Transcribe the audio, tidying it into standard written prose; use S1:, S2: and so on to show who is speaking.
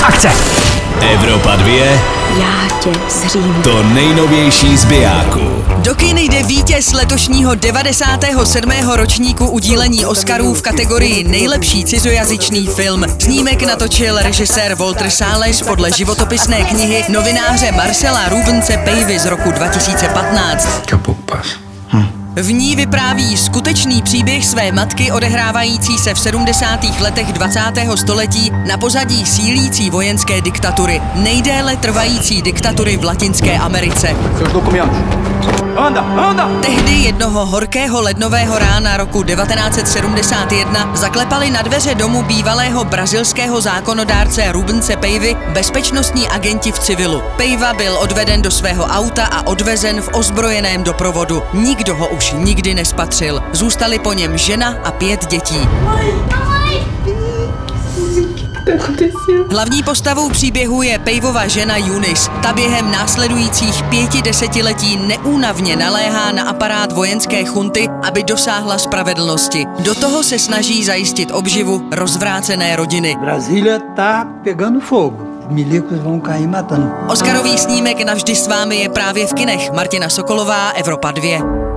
S1: Akce!
S2: Evropa 2.
S3: Já tě zřím.
S2: To nejnovější z bijáku.
S4: Do kin jde vítěz letošního 97. ročníku udílení Oscarů v kategorii nejlepší cizojazyčný film. Snímek natočil režisér Walter Salles podle životopisné knihy novináře Marcela Rubence Pavey z roku 2015. V ní vypráví skutečný příběh své matky odehrávající se v 70. letech 20. století na pozadí sílící vojenské diktatury, nejdéle trvající diktatury v Latinské Americe. Tehdy jednoho horkého lednového rána roku 1971 zaklepali na dveře domu bývalého brazilského zákonodárce Rubence Pavey bezpečnostní agenti v civilu. Pavey byl odveden do svého auta a odvezen v ozbrojeném doprovodu. Nikdo ho už nikdy nespatřil. Zůstali po něm žena a 5 dětí. Hlavní postavou příběhu je Paveyova žena Eunice. Ta během následujících 5 desetiletí neúnavně naléhá na aparát vojenské chunty, aby dosáhla spravedlnosti. Do toho se snaží zajistit obživu rozvrácené rodiny.
S5: Brasília tá pegando fogo. Milicos vão cair matando.
S4: Oscarový snímek Navždy s vámi je právě v kinech. Martina Sokolová, Evropa 2.